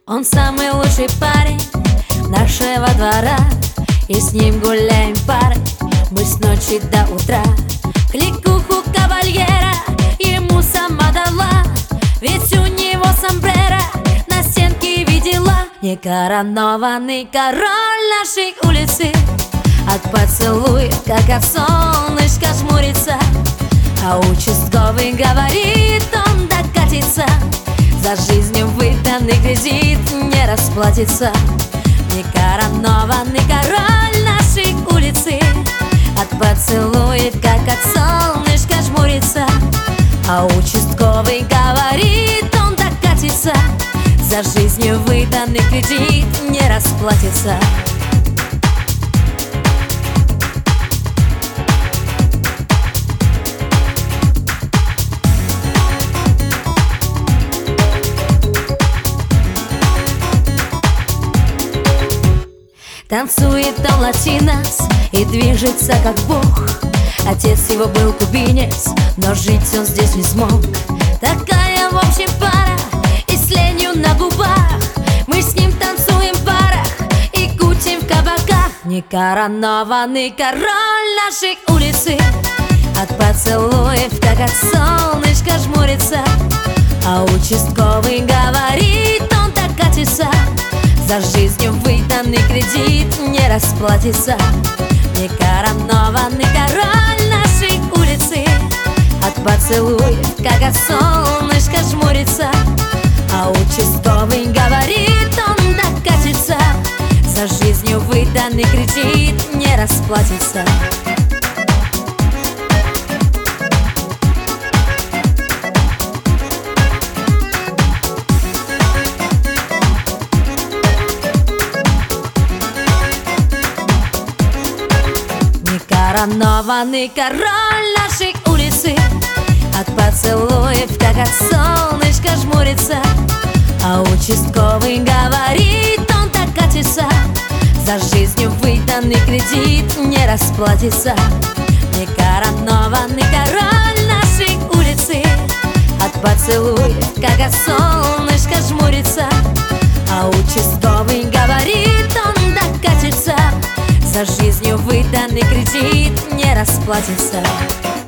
Он самый лучший парень нашего двора, и с ним гуляем парой мы с ночи до утра. Кликуху кавальера ему сама дала, ведь у него сомбреро на стенке видела. Некоронованный король нашей улицы от поцелуя, как от солнышка, жмурится. А участковый говорит, он докатится, за жизнью выданный кредит не расплатится. Некоронованный король нашей улицы от поцелуя, как от солнышка, жмурится. А участковый говорит, он докатится, за жизнью выданный кредит не расплатится. Танцует он латинос и движется как бог. Отец его был кубинец, но жить он здесь не смог. Такая в общем пара и с ленью на губах, мы с ним танцуем в барах и кутим в кабаках. Некоронованный король нашей улицы от поцелуев, как от солнышка, жмурится. А участковый говорит, он докатится, за жизнью выданный кредит не расплатится. Некоронованный король нашей улицы от поцелуев, как от солнышка, жмурится. А участковый говорит, он докатится, за жизнью выданный кредит не расплатится. Некоронованный король нашей улицы от поцелуев, как от солнышка, жмурится. А участковый говорит, он докатится, за жизнью выданный кредит не расплатится. Некоронованный король нашей улицы от поцелуев, как от солнышка, жмурится. А участковый говорит, он докатится, за жизнью выданный кредит не расплатится.